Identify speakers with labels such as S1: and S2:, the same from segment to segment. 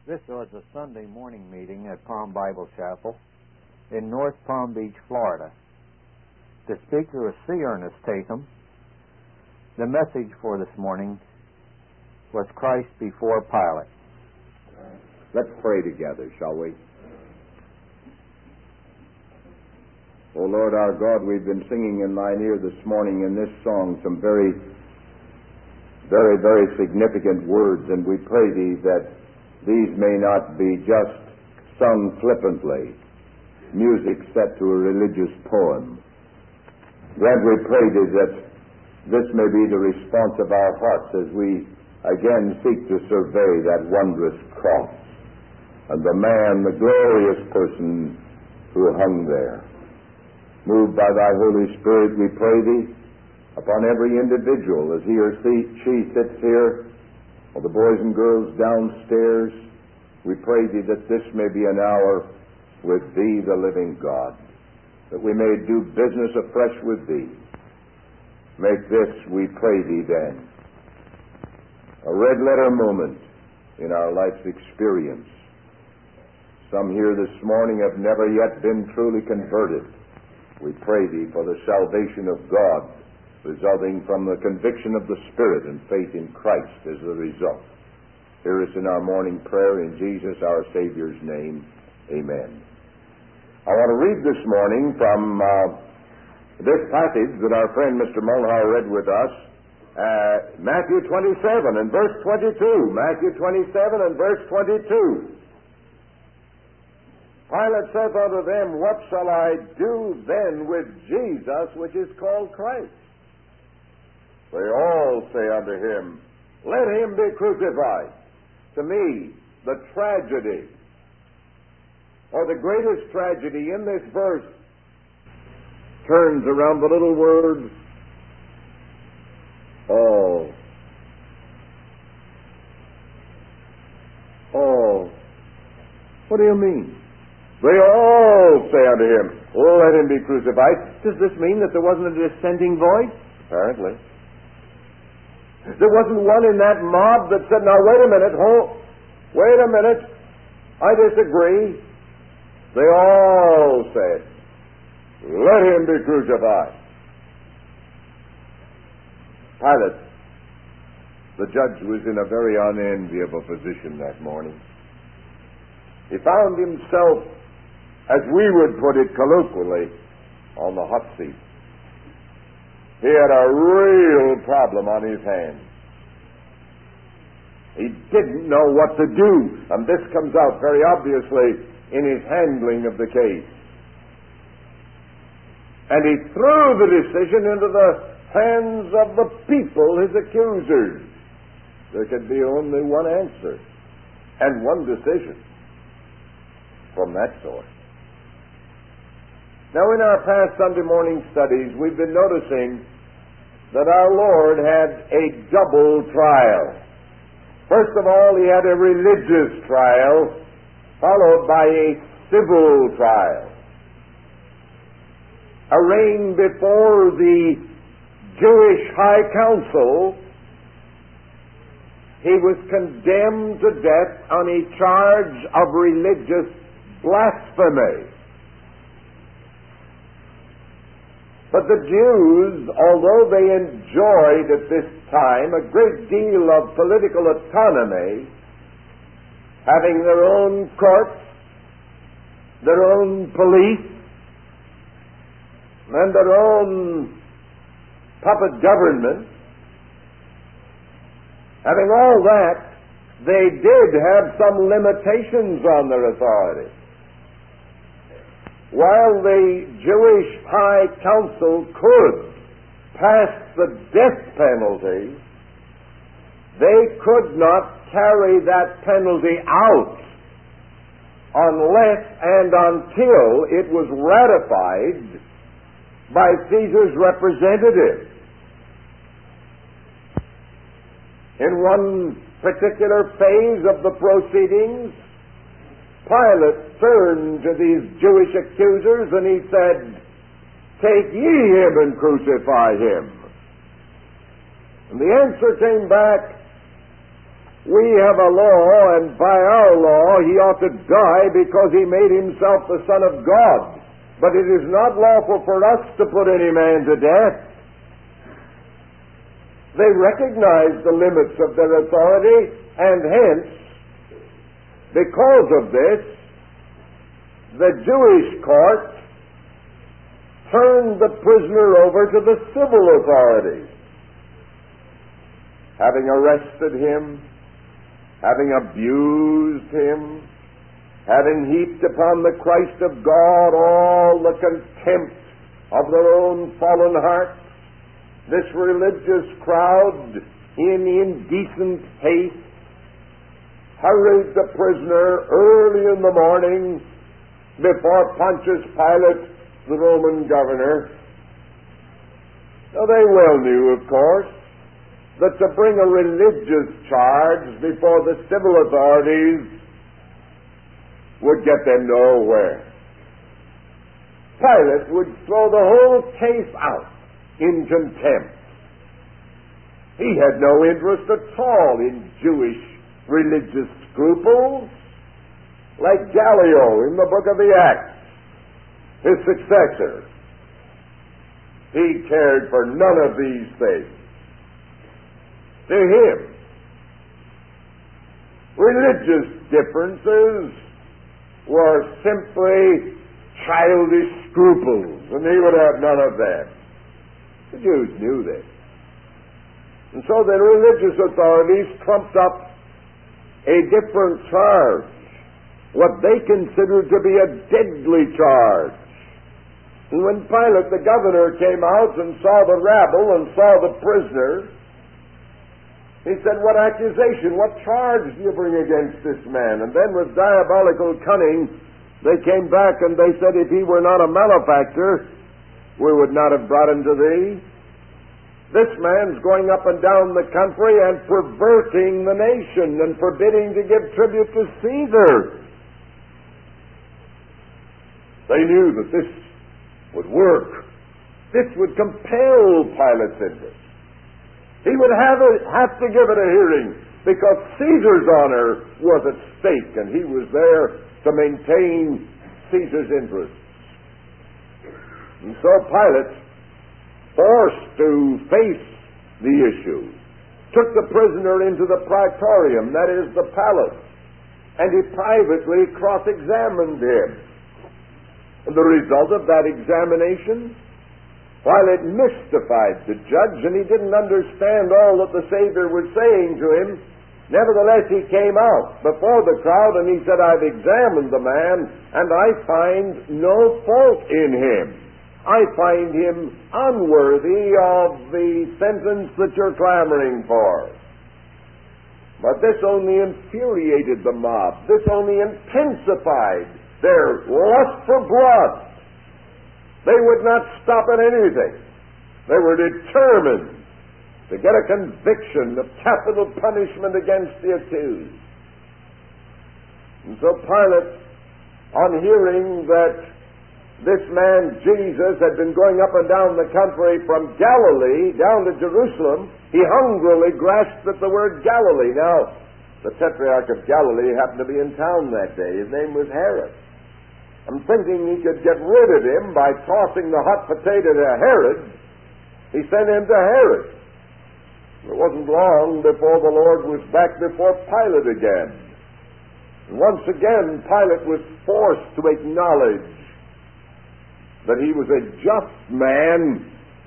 S1: This was a Sunday morning meeting at Palm Bible Chapel in North Palm Beach, Florida. The speaker was C. Ernest Tatum. The message for this morning was Christ before Pilate.
S2: Let's pray together, shall we? O Lord our God, we've been singing in thine ear this morning in this song some very, very significant words, and we pray thee that these may not be just sung flippantly, music set to a religious poem. Grant, we pray thee that this may be the response of our hearts as we again seek to survey that wondrous cross and the man, the glorious person who hung there. Moved by thy Holy Spirit, we pray thee upon every individual as he or she sits here, or the boys and girls downstairs. We pray thee that this may be an hour with thee, the living God, that we may do business afresh with thee. Make this, we pray thee then, a red letter moment in our life's experience. Some here this morning have never yet been truly converted. We pray thee for the salvation of God, resulting from the conviction of the Spirit and faith in Christ as the result. Hear us in our morning prayer in Jesus our Savior's name. Amen. I want to read this morning from this passage that our friend Mr. Mulhar read with us, Matthew 27 and verse 22. Matthew 27 and verse 22. Pilate saith unto them, What shall I do then with Jesus, which is called Christ? They all say unto him, Let him be crucified. To me, the tragedy, or the greatest tragedy in this verse, turns around the little word, all. All. What do you mean? They all say unto him, Let him be crucified. Does this mean that there wasn't a dissenting voice? Apparently. There wasn't one in that mob that said, Now wait a minute, I disagree. They all said, Let him be crucified. Pilate, the judge, was in a very unenviable position that morning. He found himself, as we would put it colloquially, on the hot seat. He had a real problem on his hands. He didn't know what to do, and this comes out very obviously in his handling of the case. And he threw the decision into the hands of the people, his accusers. There could be only one answer and one decision from that source. Now, in our past Sunday morning studies, we've been noticing that our Lord had a double trial. First of all, he had a religious trial, followed by a civil trial. Arraigned before the Jewish High Council, he was condemned to death on a charge of religious blasphemy. But the Jews, although they enjoyed at this time a great deal of political autonomy, having their own courts, their own police, and their own puppet government, having all that, they did have some limitations on their authority. While the Jewish High Council could pass the death penalty, they could not carry that penalty out unless and until it was ratified by Caesar's representative. In one particular phase of the proceedings, Pilate turned to these Jewish accusers and he said, Take ye him and crucify him. And the answer came back, we have a law, and by our law he ought to die because he made himself the Son of God. But it is not lawful for us to put any man to death. They recognized the limits of their authority, and hence, because of this, the Jewish court turned the prisoner over to the civil authorities. Having arrested him, having abused him, having heaped upon the Christ of God all the contempt of their own fallen hearts, this religious crowd, in indecent haste, hurried the prisoner early in the morning before Pontius Pilate, the Roman governor. Now, they well knew, of course, that to bring a religious charge before the civil authorities would get them nowhere. Pilate would throw the whole case out in contempt. He had no interest at all in Jewish religious scruples, like Gallio in the book of the Acts, his successor. He cared for none of these things. To him, religious differences were simply childish scruples, and he would have none of them. The Jews knew this. And so the religious authorities trumped up a different charge, what they considered to be a deadly charge. And when Pilate, the governor, came out and saw the rabble and saw the prisoner, he said, "What accusation, what charge do you bring against this man?" And then with diabolical cunning, they came back and they said, "If he were not a malefactor, we would not have brought him to thee. This man's going up and down the country and perverting the nation and forbidding to give tribute to Caesar." They knew that this would work. This would compel Pilate's interest. He would have to give it a hearing because Caesar's honor was at stake, and he was there to maintain Caesar's interests. And so Pilate, forced to face the issue, took the prisoner into the praetorium, that is, the palace, and he privately cross-examined him. And the result of that examination, while it mystified the judge and he didn't understand all that the Savior was saying to him, nevertheless he came out before the crowd and he said, "I've examined the man and I find no fault in him. I find him unworthy of the sentence that you're clamoring for." But this only infuriated the mob. This only intensified their lust for blood. They would not stop at anything. They were determined to get a conviction of capital punishment against the accused. And so Pilate, on hearing that this man Jesus had been going up and down the country from Galilee down to Jerusalem, he hungrily grasped at the word Galilee. Now, the Tetrarch of Galilee happened to be in town that day. His name was Herod. And thinking he could get rid of him by tossing the hot potato to Herod, he sent him to Herod. It wasn't long before the Lord was back before Pilate again. And once again, Pilate was forced to acknowledge that he was a just man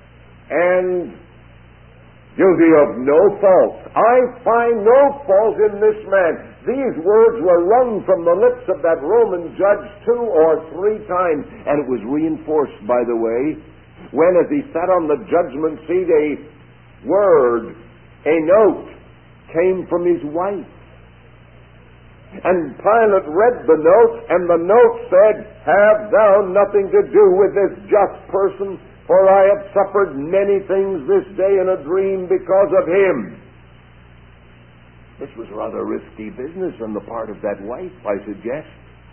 S2: and guilty of no fault. "I find no fault in this man." These words were wrung from the lips of that Roman judge 2 or 3 times, and it was reinforced, by the way, when, as he sat on the judgment seat, a note came from his wife. And Pilate read the note, and the note said, "Have thou nothing to do with this just person, for I have suffered many things this day in a dream because of him." This was rather risky business on the part of that wife, I suggest.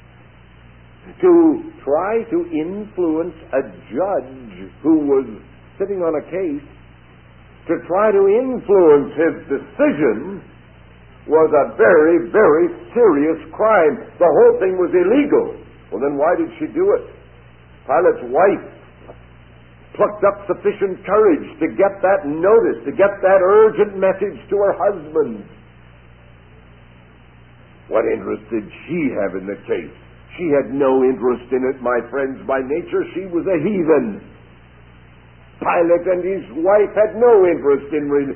S2: To try to influence a judge who was sitting on a case, to try to influence his decision, was a very, very serious crime. The whole thing was illegal. Well, then why did she do it? Pilate's wife plucked up sufficient courage to get that notice, to get that urgent message to her husband. What interest did she have in the case? She had no interest in it, my friends. By nature, she was a heathen. Pilate and his wife had no interest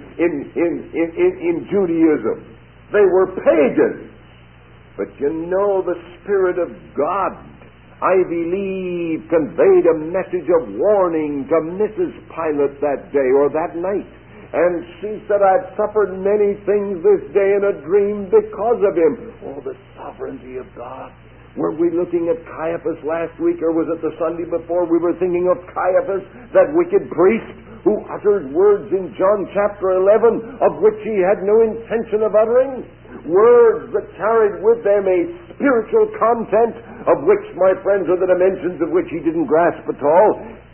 S2: in Judaism. They were pagans. But you know, the Spirit of God, I believe, conveyed a message of warning to Mrs. Pilate that day or that night. And she said, I've suffered many things this day in a dream because of him. Oh, the sovereignty of God. Were we looking at Caiaphas last week, or was it the Sunday before? We were thinking of Caiaphas, that wicked priest who uttered words in John chapter 11 of which he had no intention of uttering. Words that carried with them a spiritual content of which, my friends, are the dimensions of which he didn't grasp at all.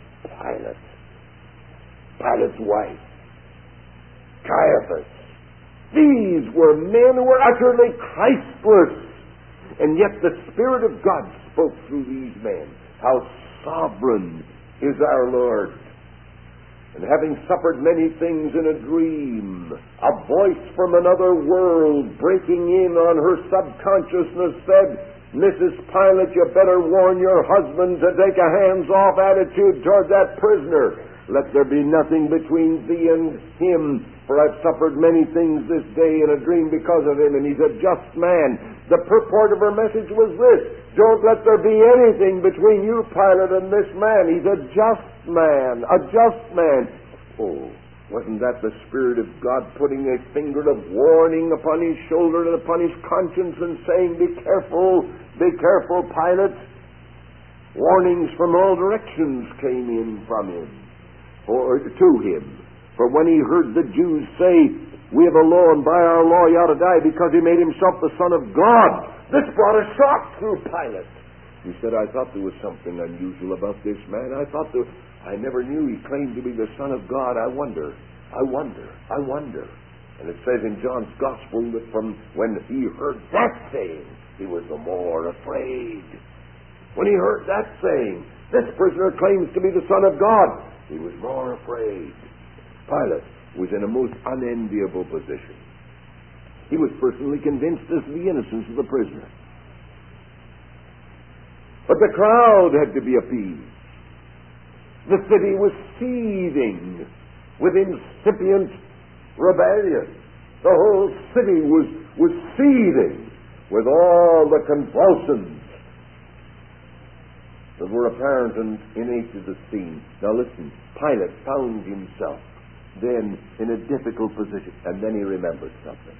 S2: Pilate's wife, Caiaphas. These were men who were utterly Christless. And yet the Spirit of God spoke through these men. How sovereign is our Lord. And having suffered many things in a dream, a voice from another world breaking in on her subconsciousness said, Mrs. Pilate, you better warn your husband to take a hands-off attitude toward that prisoner. Let there be nothing between thee and him, for I've suffered many things this day in a dream because of him, and he's a just man. The purport of her message was this: don't let there be anything between you, Pilate, and this man. He's a just man, a just man. Oh, wasn't that the Spirit of God putting a finger of warning upon his shoulder and upon his conscience and saying, be careful, Pilate? Warnings from all directions came in from him, or to him. For when he heard the Jews say, we have a law, and by our law he ought to die because he made himself the Son of God, this brought a shock through Pilate. He said, I thought there was something unusual about this man. I never knew he claimed to be the Son of God. I wonder. And it says in John's Gospel that from when he heard that saying, he was the more afraid. When he heard that saying, this prisoner claims to be the Son of God, he was more afraid. Pilate was in a most unenviable position. He was personally convinced as to the innocence of the prisoner. But the crowd had to be appeased. The city was seething with incipient rebellion. The whole city was seething with all the convulsions that were apparent and innate to the scene. Now listen, Pilate found himself then in a difficult position, and then he remembered something.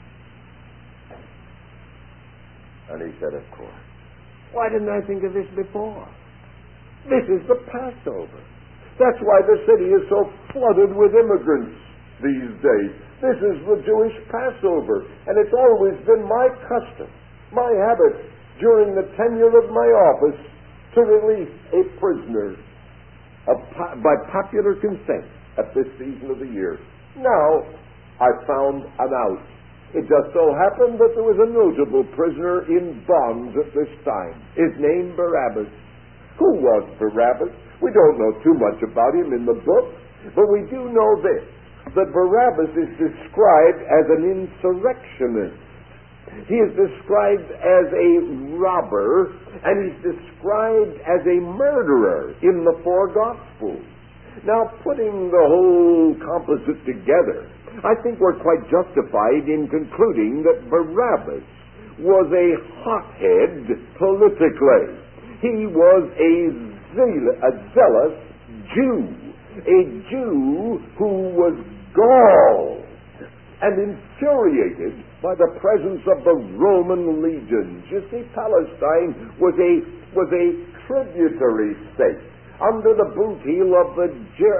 S2: And he said, of course, why didn't I think of this before? This is the Passover. That's why the city is so flooded with immigrants these days. This is the Jewish Passover, and it's always been my custom, my habit, during the tenure of my office, to release a prisoner by popular consent at this season of the year. Now, I found an out. It just so happened that there was a notable prisoner in bonds at this time. His name, Barabbas. Who was Barabbas? We don't know too much about him in the book, but we do know this, that Barabbas is described as an insurrectionist. He is described as a robber, and he's described as a murderer in the four Gospels. Now, putting the whole composite together, I think we're quite justified in concluding that Barabbas was a hothead politically. He was a zealous Jew, a Jew who was galled and infuriated by the presence of the Roman legions. You see, Palestine was a tributary state under the boot heel of the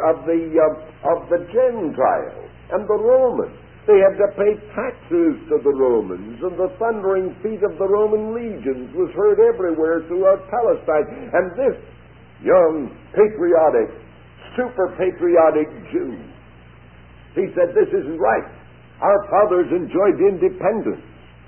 S2: Gentiles and the Romans. They had to pay taxes to the Romans, and the thundering feet of the Roman legions was heard everywhere throughout Palestine. And this young, patriotic, super patriotic Jew, he said, this isn't right. Our fathers enjoyed independence.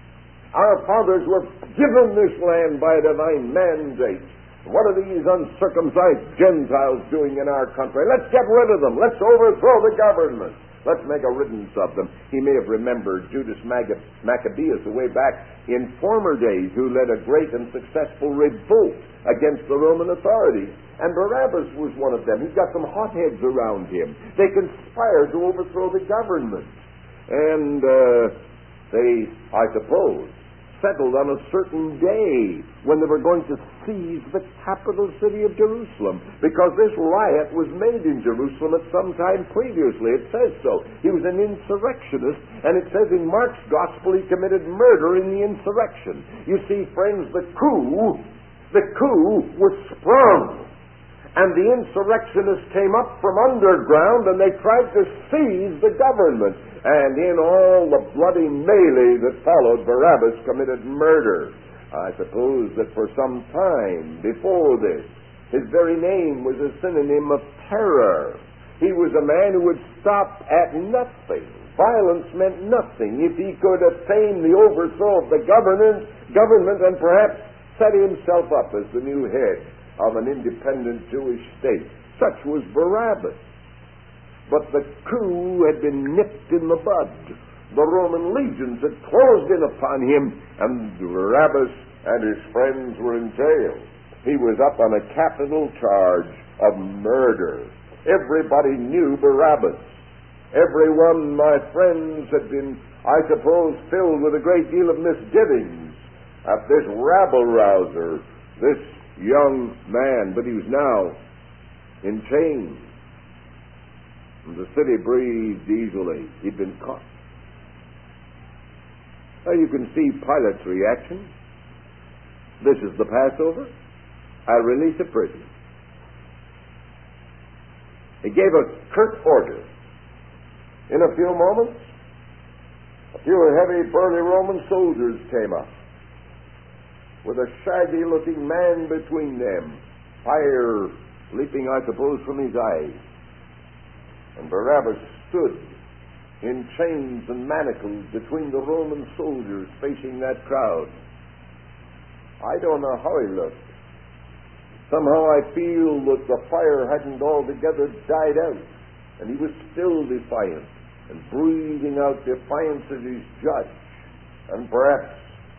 S2: Our fathers were given this land by a divine mandate. What are these uncircumcised Gentiles doing in our country? Let's get rid of them. Let's overthrow the government. Let's make a riddance of them. He may have remembered Judas Maccabeus way back in former days, who led a great and successful revolt against the Roman authorities. And Barabbas was one of them. He's got some hotheads around him. They conspired to overthrow the government. And they, I suppose, settled on a certain day when they were going to seize the capital city of Jerusalem, because this riot was made in Jerusalem at some time previously. It says so. He was an insurrectionist, and it says in Mark's gospel he committed murder in the insurrection. You see, friends, the coup was sprung, and the insurrectionists came up from underground, and they tried to seize the government. And in all the bloody melee that followed, Barabbas committed murder. I suppose that for some time before this, his very name was a synonym of terror. He was a man who would stop at nothing. Violence meant nothing if he could attain the overthrow of the government and perhaps set himself up as the new head of an independent Jewish state. Such was Barabbas. But the coup had been nipped in the bud. The Roman legions had closed in upon him, and Barabbas and his friends were in jail. He was up on a capital charge of murder. Everybody knew Barabbas. Everyone, my friends, had been, I suppose, filled with a great deal of misgivings at this rabble-rouser, this young man. But he was now in chains. And the city breathed easily. He'd been caught. Now you can see Pilate's reaction. This is the Passover. I release a prisoner. He gave a curt order. In a few moments, a few heavy, burly Roman soldiers came up with a shaggy-looking man between them, fire leaping, I suppose, from his eyes. And Barabbas stood in chains and manacles between the Roman soldiers facing that crowd. I don't know how he looked. Somehow I feel that the fire hadn't altogether died out, and he was still defiant and breathing out defiance at his judge, and perhaps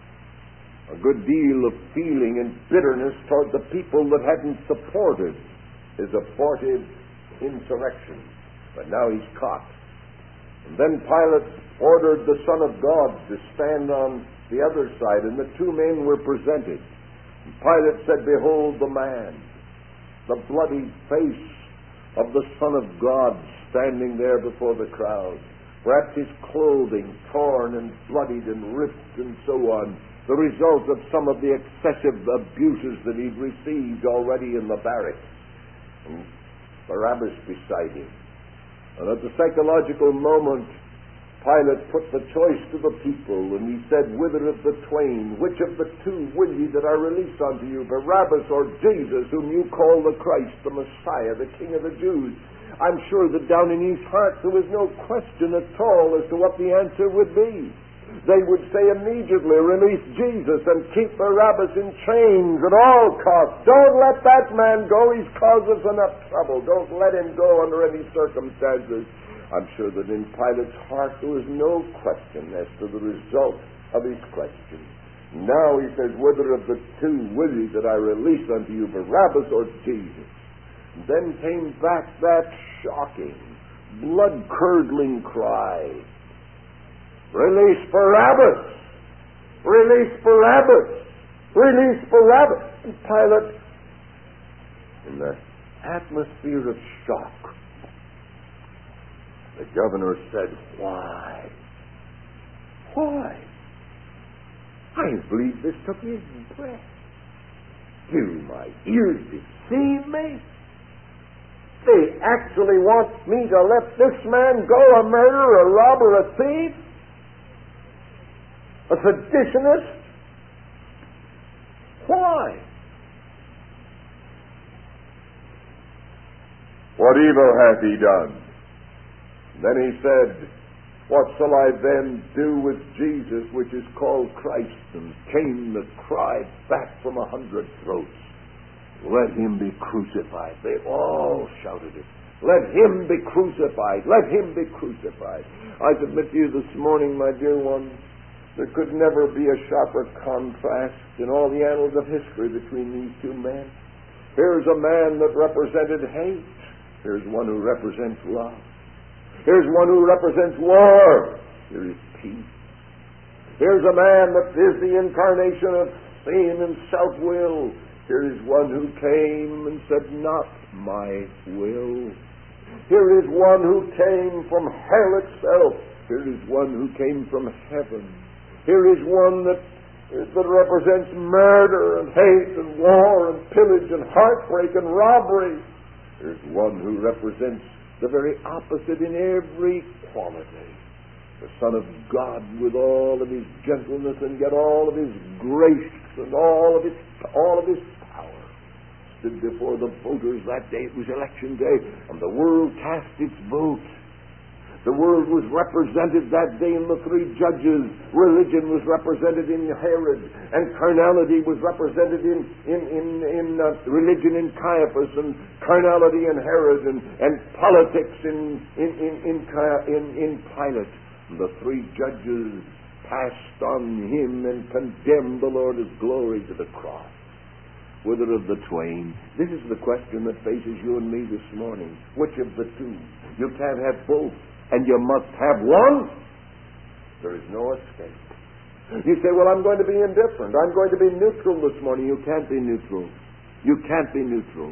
S2: a good deal of feeling and bitterness toward the people that hadn't supported his abortive insurrection. But now he's caught. And then Pilate ordered the Son of God to stand on the other side, and the two men were presented. And Pilate said, "Behold the man, the bloody face of the Son of God standing there before the crowd. Perhaps his clothing torn and bloodied and ripped and so on, the result of some of the excessive abuses that he'd received already in the barracks. And Barabbas beside him. And at the psychological moment, Pilate put the choice to the people, and he said, "Whither of the twain, which of the two will ye that I release unto you, Barabbas or Jesus, whom you call the Christ, the Messiah, the King of the Jews?" I'm sure that down in his heart there was no question at all as to what the answer would be. They would say immediately, "Release Jesus and keep Barabbas in chains at all costs. Don't let that man go. He's caused us enough trouble. Don't let him go under any circumstances." I'm sure that in Pilate's heart there was no question as to the result of his question. Now he says, "Whither of the two will ye that I release unto you, Barabbas or Jesus?" And then came back that shocking, blood-curdling cry, "Release Barabbas! Release Barabbas! Release Barabbas!" And Pilate, in the atmosphere of shock, the governor said, "Why? Why? I believe this took his breath. Do my ears deceive me? They actually want me to let this man go, a murderer, a robber, a thief, a seditionist? Why? What evil hath he done?" Then he said, What shall I then do with Jesus, which is called Christ? And came the cry back from 100 throats, let him be crucified. They all shouted it. Let him be crucified. Let him be crucified. I submit to you this morning, my dear ones, there could never be a sharper contrast in all the annals of history between these two men. Here's a man that represented hate. Here's one who represents love. Here's one who represents war. Here is peace. Here's a man that is the incarnation of sin and self-will. Here is one who came and said, not my will. Here is one who came from hell itself. Here is one who came from heaven. Here is one that represents murder and hate and war and pillage and heartbreak and robbery. Here's one who represents the very opposite in every quality. The Son of God with all of his gentleness and yet all of his grace and all of his power stood before the voters that day. It was election day, and the world cast its vote. The world was represented that day in the three judges. Religion was represented in Herod, and carnality was represented in religion in Caiaphas, and carnality in Herod, and politics in Pilate. And the three judges passed on him and condemned the Lord of glory to the cross. Whither of the twain? This is the question that faces you and me this morning. Which of the two? You can't have both. And you must have one. There is no escape. You say, well, I'm going to be indifferent. I'm going to be neutral this morning. You can't be neutral. You can't be neutral.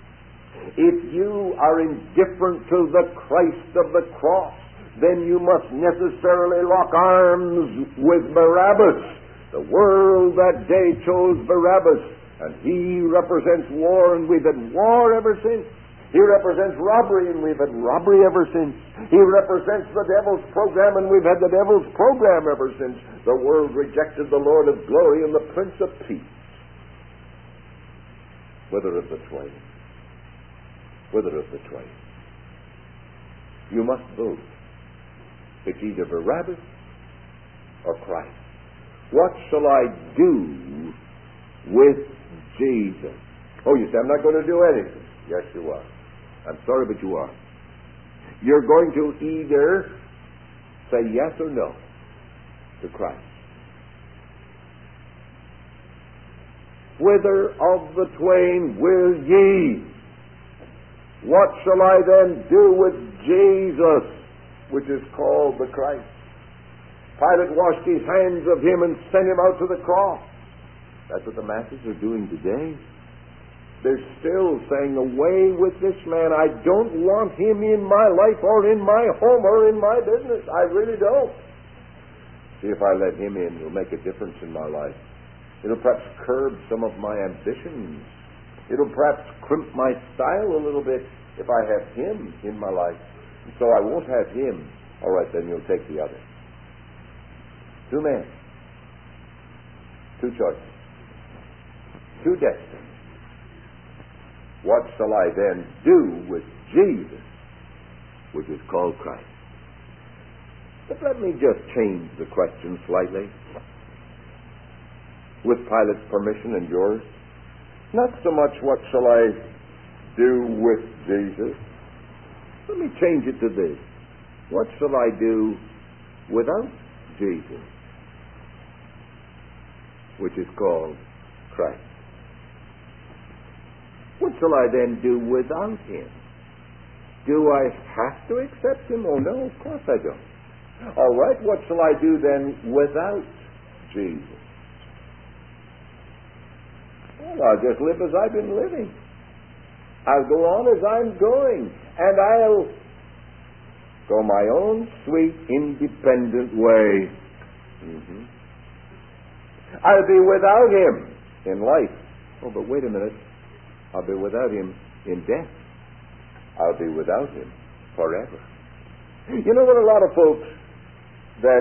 S2: If you are indifferent to the Christ of the cross, then you must necessarily lock arms with Barabbas. The world that day chose Barabbas, and he represents war, and we've had war ever since. He represents robbery, and we've had robbery ever since. He represents the devil's program, and we've had the devil's program ever since. The world rejected the Lord of glory and the Prince of Peace. Whither of the twain? Whither of the twain? You must vote. It's either Barabbas or Christ. What shall I do with Jesus? Oh, you say, I'm not going to do anything. Yes, you are. I'm sorry, but you are. You're going to either say yes or no to Christ. Whither of the twain will ye? What shall I then do with Jesus, which is called the Christ? Pilate washed his hands of him and sent him out to the cross. That's what the masses are doing today. They're still saying, away with this man. I don't want him in my life or in my home or in my business. I really don't. See, if I let him in, he'll make a difference in my life. It'll perhaps curb some of my ambitions. It'll perhaps crimp my style a little bit if I have him in my life. And so I won't have him. All right, then you'll take the other. Two men. Two choices. Two destinies. What shall I then do with Jesus, which is called Christ? But let me just change the question slightly, with Pilate's permission and yours. Not so much what shall I do with Jesus. Let me change it to this. What shall I do without Jesus, which is called Christ? What shall I then do without him? Do I have to accept him? Oh, no, of course I don't. All right, what shall I do then without Jesus? Well, I'll just live as I've been living. I'll go on as I'm going. And I'll go my own sweet, independent way. I'll be without him in life. Oh, but wait a minute. I'll be without him in death. I'll be without him forever. You know what, a lot of folks that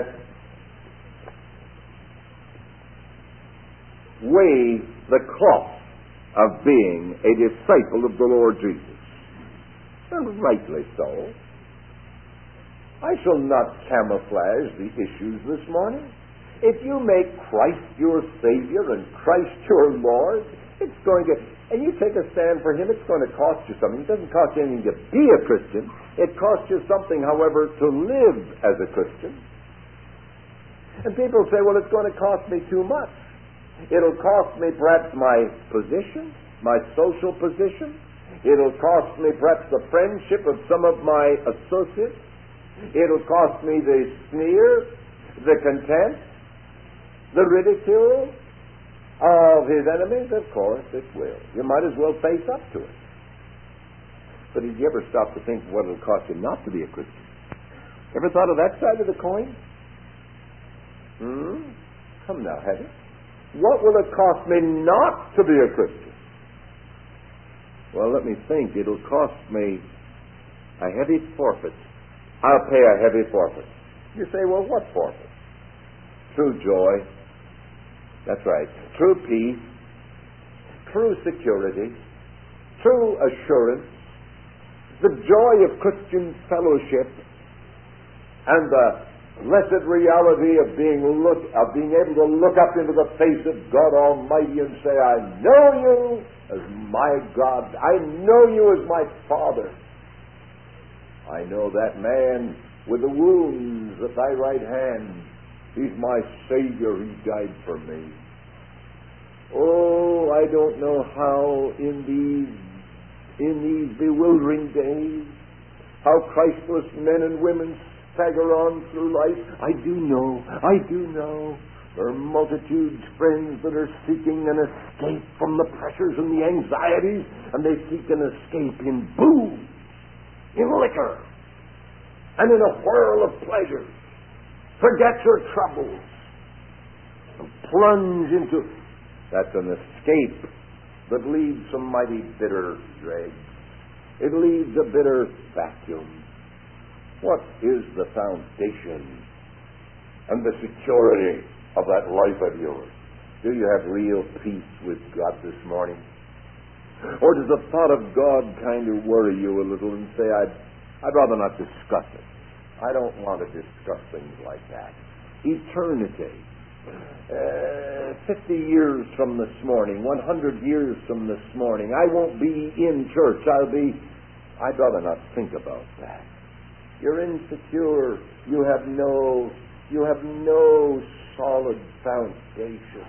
S2: weigh the cost of being a disciple of the Lord Jesus, and rightly so. I shall not camouflage the issues this morning. If you make Christ your Savior and Christ your Lord, it's going to, and you take a stand for Him, it's going to cost you something. It doesn't cost you anything to be a Christian. It costs you something, however, to live as a Christian. And people say, well, it's going to cost me too much. It'll cost me perhaps my position, my social position. It'll cost me perhaps the friendship of some of my associates. It'll cost me the sneer, the contempt, the ridicule of his enemies. Of course it will. You might as well face up to it. But did you ever stop to think what it'll cost you not to be a Christian? Ever thought of that side of the coin? Come now, have you? What will it cost me not to be a Christian? Well, let me think. It'll cost me a heavy forfeit. I'll pay a heavy forfeit. You say, well, what forfeit? True joy. That's right. True peace. True security. True assurance. The joy of Christian fellowship. And the blessed reality of being able to look up into the face of God Almighty and say, I know you as my God. I know you as my Father. I know that man with the wounds at thy right hand. He's my Savior. He died for me. Oh, I don't know how in these bewildering days, how Christless men and women stagger on through life. I do know. There are multitudes, friends, that are seeking an escape from the pressures and the anxieties, and they seek an escape in booze, in liquor, and in a whirl of pleasure. Forget your troubles and plunge into... That's an escape that leaves some mighty bitter dregs. It leaves a bitter vacuum. What is the foundation and the security of that life of yours? Do you have real peace with God this morning? Or does the thought of God kind of worry you a little and say, I'd rather not discuss it. I don't want to discuss things like that. Eternity. 50 years from this morning, 100 years from this morning, I won't be in church. I'd rather not think about that. You're insecure. You have no solid foundation.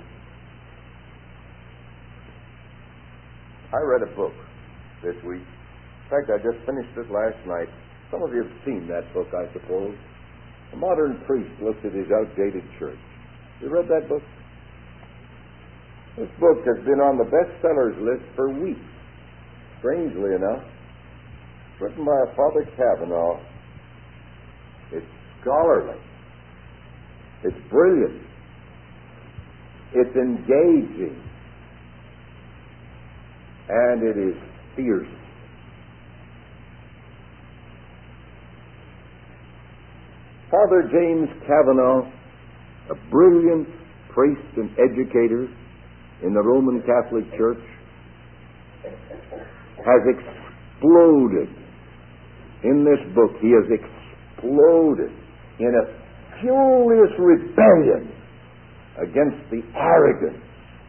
S2: I read a book this week. In fact, I just finished it last night. Some of you have seen that book, I suppose. A modern priest looks at his outdated church. You read that book? This book has been on the bestsellers list for weeks. Strangely enough, it's written by a Father Kavanaugh. It's scholarly. It's brilliant. It's engaging. And it is fierce. Father James Kavanaugh, a brilliant priest and educator in the Roman Catholic Church, has exploded in this book. He has exploded in a furious rebellion against the arrogance,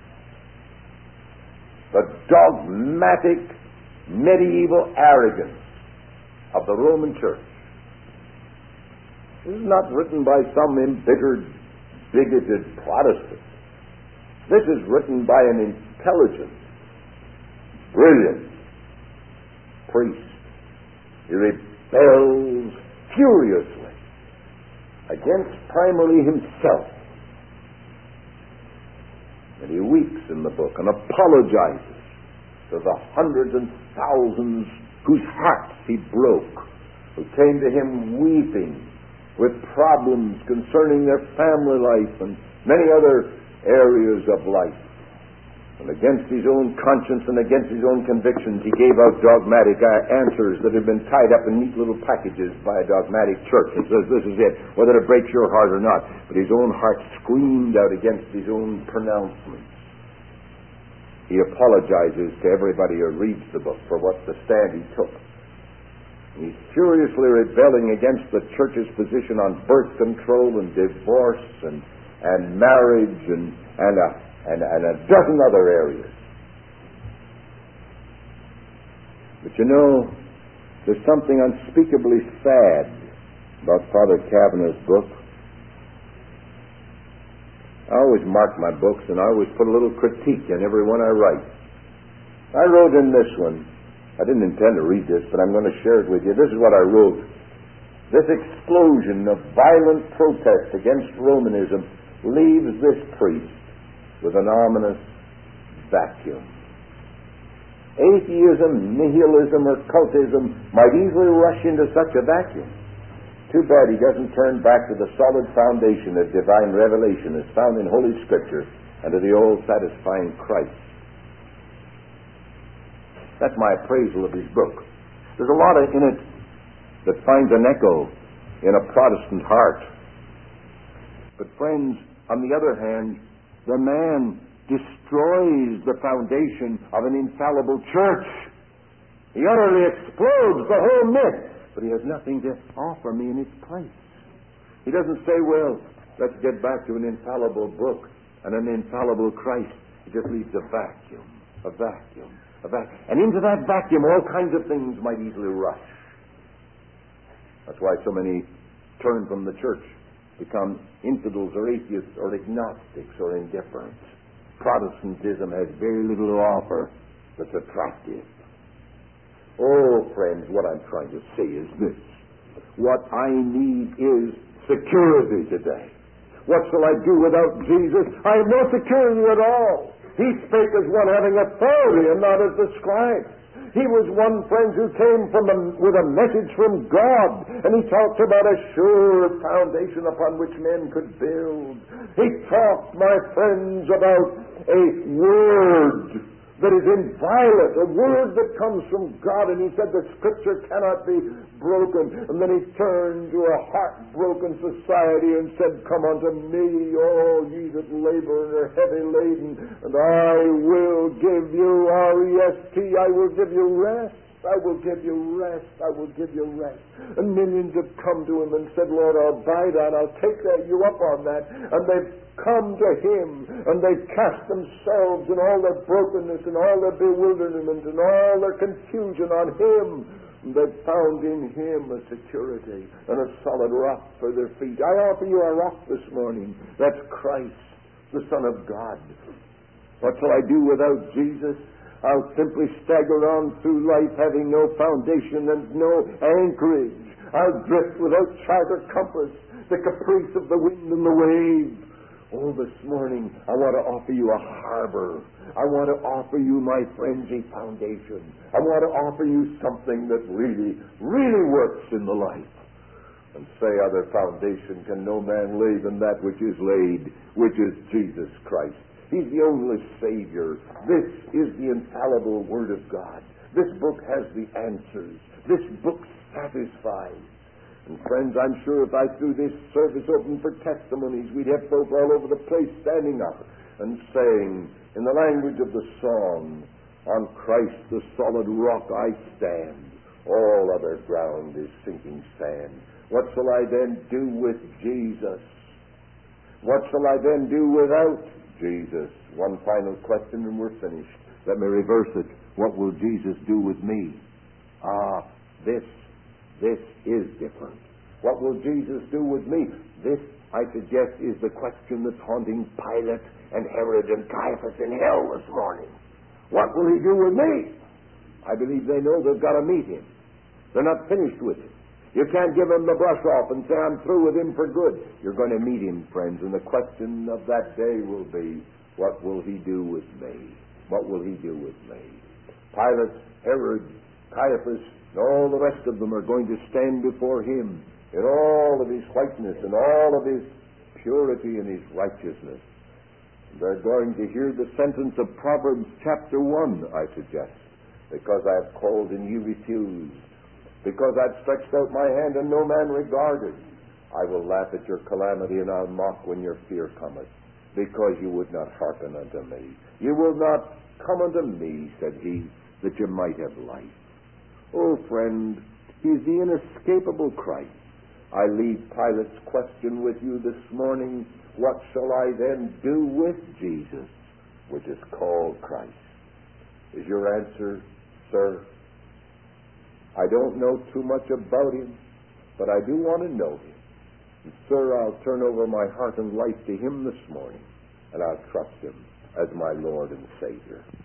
S2: the dogmatic, medieval arrogance of the Roman Church. This is not written by some embittered, bigoted Protestant. This is written by an intelligent, brilliant priest. He rebels furiously against primarily himself. And he weeps in the book and apologizes to the hundreds and thousands whose hearts he broke, who came to him weeping with problems concerning their family life and many other areas of life. And against his own conscience and against his own convictions, he gave out dogmatic answers that had been tied up in neat little packages by a dogmatic church. He says, this is it, whether it breaks your heart or not. But his own heart screamed out against his own pronouncements. He apologizes to everybody who reads the book for what the stand he took. He's furiously rebelling against the church's position on birth control and divorce and marriage and a dozen other areas. But you know, there's something unspeakably sad about Father Kavanaugh's book. I always mark my books, and I always put a little critique in every one I write. I wrote in this one, I didn't intend to read this, but I'm going to share it with you. This is what I wrote. This explosion of violent protest against Romanism leaves this priest with an ominous vacuum. Atheism, nihilism, or cultism might easily rush into such a vacuum. Too bad he doesn't turn back to the solid foundation of divine revelation as found in Holy Scripture and to the all-satisfying Christ. That's my appraisal of his book. There's a lot in it that finds an echo in a Protestant heart. But friends, on the other hand, the man destroys the foundation of an infallible church. He utterly explodes the whole myth, but he has nothing to offer me in its place. He doesn't say, well, let's get back to an infallible book and an infallible Christ. He just leaves a vacuum. And into that vacuum, all kinds of things might easily rush. That's why so many turn from the church, become infidels or atheists or agnostics or indifferent. Protestantism has very little to offer that's attractive. Oh, friends, what I'm trying to say is this. What I need is security today. What shall I do without Jesus? I have no security at all. He spake as one having authority and not as the scribes. He was one, friends, who came with a message from God, and he talked about a sure foundation upon which men could build. He talked, my friends, about a word that is inviolate, a word that comes from God, and he said the Scripture cannot be broken. And then he turned to a heartbroken society and said, come unto me, all ye that labor and are heavy laden, and I will give you, R-E-S-T, I will give you rest. I will give you rest. I will give you rest. And millions have come to him and said, Lord, I'll buy that. I'll take you up on that. And they've come to him, and they've cast themselves and all their brokenness and all their bewilderment and all their confusion on him. And they've found in him a security and a solid rock for their feet. I offer you a rock this morning. That's Christ, the Son of God. What shall I do without Jesus? I'll simply stagger on through life having no foundation and no anchorage. I'll drift without chart or compass, the caprice of the wind and the wave. Oh, this morning I want to offer you a harbor. I want to offer you, my friends, a foundation. I want to offer you something that really, really works in the life. And say, other foundation can no man lay than that which is laid, which is Jesus Christ. He's the only Savior. This is the infallible Word of God. This book has the answers. This book satisfies. And friends, I'm sure if I threw this service open for testimonies, we'd have folk all over the place standing up and saying, in the language of the song, on Christ the solid rock I stand. All other ground is sinking sand. What shall I then do with Jesus? What shall I then do without Jesus? One final question and we're finished. Let me reverse it. What will Jesus do with me? This is different. What will Jesus do with me? This, I suggest, is the question that's haunting Pilate and Herod and Caiaphas in hell this morning. What will he do with me? I believe they know they've got to meet him. They're not finished with him. You can't give him the brush off and say, I'm through with him for good. You're going to meet him, friends, and the question of that day will be, what will he do with me? What will he do with me? Pilate, Herod, Caiaphas, and all the rest of them are going to stand before him in all of his whiteness and all of his purity and his righteousness. They're going to hear the sentence of Proverbs chapter 1, I suggest, because I have called and you refused. Because I've stretched out my hand and no man regarded. I will laugh at your calamity and I'll mock when your fear cometh, because you would not hearken unto me. You will not come unto me, said he, that you might have life. Oh, friend, He is the inescapable Christ. I leave Pilate's question with you this morning. What shall I then do with Jesus, which is called Christ? Is your answer, sir, I don't know too much about him, but I do want to know him. And, sir, I'll turn over my heart and life to him this morning, and I'll trust him as my Lord and Savior.